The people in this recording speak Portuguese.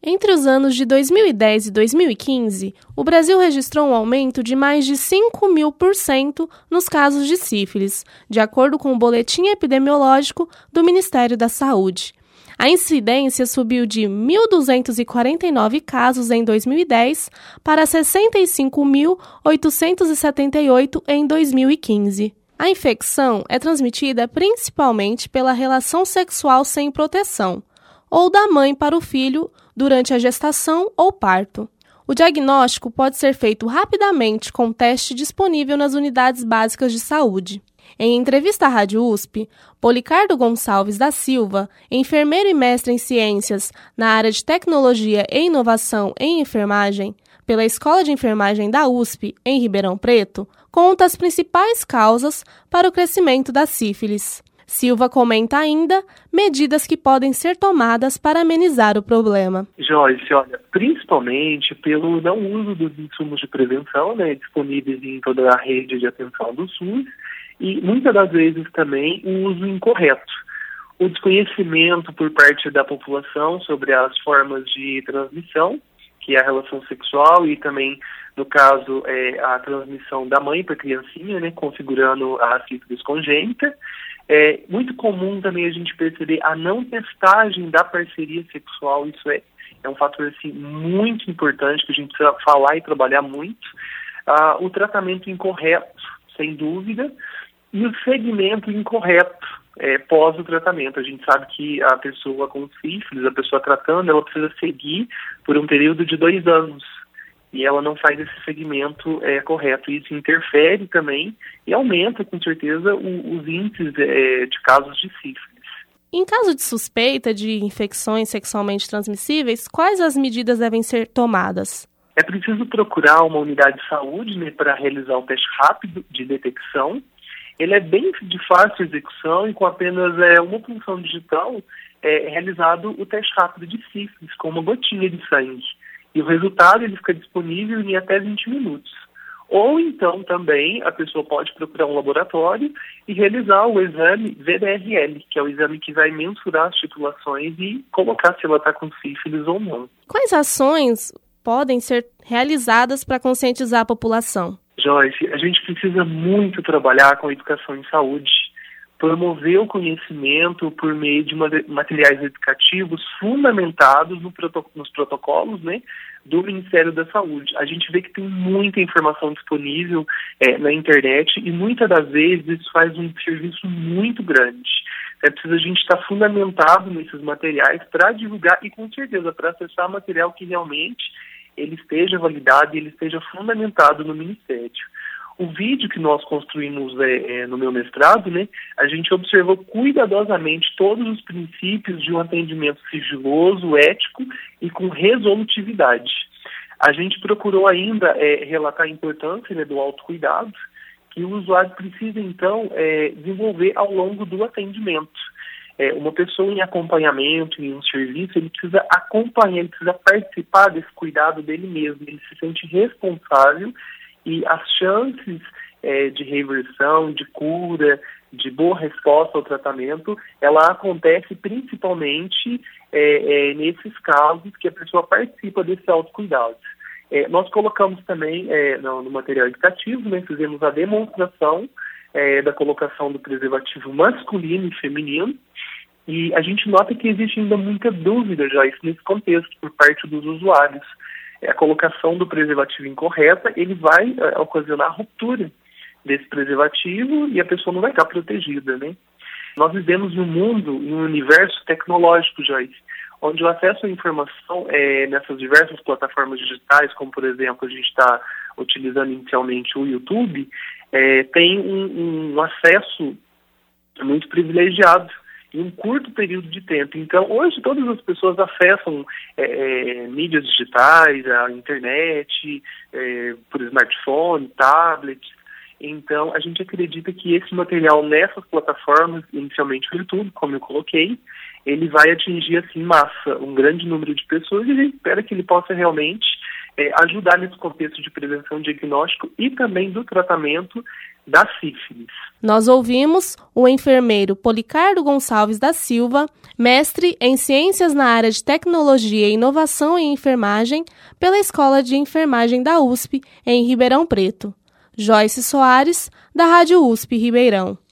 Entre os anos de 2010 e 2015, o Brasil registrou um aumento de mais de 5.000% nos casos de sífilis, de acordo com o boletim epidemiológico do Ministério da Saúde. A incidência subiu de 1.249 casos em 2010 para 65.878 em 2015. A infecção é transmitida principalmente pela relação sexual sem proteção, ou da mãe para o filho durante a gestação ou parto. O diagnóstico pode ser feito rapidamente com teste disponível nas unidades básicas de saúde. Em entrevista à Rádio USP, Policardo Gonçalves da Silva, enfermeiro e mestre em ciências na área de tecnologia e inovação em enfermagem, pela Escola de Enfermagem da USP, em Ribeirão Preto, conta as principais causas para o crescimento da sífilis. Silva comenta ainda medidas que podem ser tomadas para amenizar o problema. Joyce, olha, principalmente pelo não uso dos insumos de prevenção, disponíveis em toda a rede de atenção do SUS, e muitas das vezes também o uso incorreto. O desconhecimento por parte da população sobre as formas de transmissão, que é a relação sexual e também, no caso, a transmissão da mãe para a criancinha, configurando a sífilis congênita. É muito comum também a gente perceber a não testagem da parceria sexual. Isso é um fator assim, muito importante que a gente precisa falar e trabalhar muito. O tratamento incorreto, sem dúvida, e o segmento incorreto pós o tratamento. A gente sabe que a pessoa com sífilis, a pessoa tratando, ela precisa seguir por um período de 2 anos. E ela não faz esse segmento correto. Isso interfere também e aumenta, com certeza, os índices de casos de sífilis. Em caso de suspeita de infecções sexualmente transmissíveis, quais as medidas devem ser tomadas? É preciso procurar uma unidade de saúde para realizar um teste rápido de detecção. Ele é bem de fácil execução e com apenas uma punção digital é realizado o teste rápido de sífilis, com uma gotinha de sangue. E o resultado ele fica disponível em até 20 minutos. Ou então também a pessoa pode procurar um laboratório e realizar o exame VDRL, que é o exame que vai mensurar as titulações e colocar se ela está com sífilis ou não. Quais ações podem ser realizadas para conscientizar a população? Joyce, a gente precisa muito trabalhar com a educação em saúde, promover o conhecimento por meio de materiais educativos fundamentados nos protocolos do Ministério da Saúde. A gente vê que tem muita informação disponível na internet e muitas das vezes isso faz um serviço muito grande. É preciso a gente estar fundamentado nesses materiais para divulgar e, com certeza, para acessar material que realmente ele esteja validado e ele esteja fundamentado no Ministério. O vídeo que nós construímos no meu mestrado, a gente observou cuidadosamente todos os princípios de um atendimento sigiloso, ético e com resolutividade. A gente procurou ainda relatar a importância do autocuidado, que o usuário precisa, então, desenvolver ao longo do atendimento. Uma pessoa em acompanhamento, em um serviço, ele precisa acompanhar, ele precisa participar desse cuidado dele mesmo, ele se sente responsável. E as chances de reversão, de cura, de boa resposta ao tratamento, ela acontece principalmente nesses casos que a pessoa participa desse autocuidado. Nós colocamos também no material educativo, fizemos a demonstração da colocação do preservativo masculino e feminino, e a gente nota que existe ainda muita dúvida já isso nesse contexto por parte dos usuários. A colocação do preservativo incorreta, ele vai ocasionar a ruptura desse preservativo e a pessoa não vai estar protegida, Nós vivemos em um mundo, em um universo tecnológico, Joyce, onde o acesso à informação nessas diversas plataformas digitais, como, por exemplo, a gente está utilizando inicialmente o YouTube, tem um acesso muito privilegiado em um curto período de tempo. Então, hoje todas as pessoas acessam mídias digitais, a internet, por smartphone, tablet. Então, a gente acredita que esse material nessas plataformas, inicialmente o YouTube, como eu coloquei, ele vai atingir, assim, massa, um grande número de pessoas e a gente espera que ele possa realmente ajudar nesse contexto de prevenção, diagnóstico e também do tratamento da sífilis. Nós ouvimos o enfermeiro Policardo Gonçalves da Silva, mestre em Ciências na área de Tecnologia e Inovação em Enfermagem pela Escola de Enfermagem da USP, em Ribeirão Preto. Joyce Soares, da Rádio USP Ribeirão.